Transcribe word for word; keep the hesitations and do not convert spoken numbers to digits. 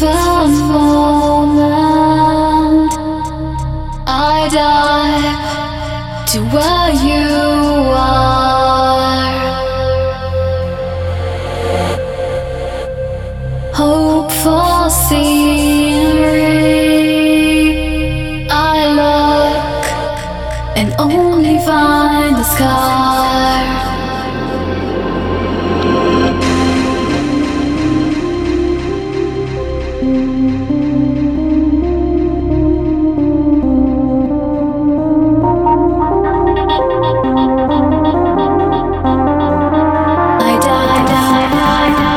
first moment I dive to where you are. Hope for scenery. I look and only find the sky.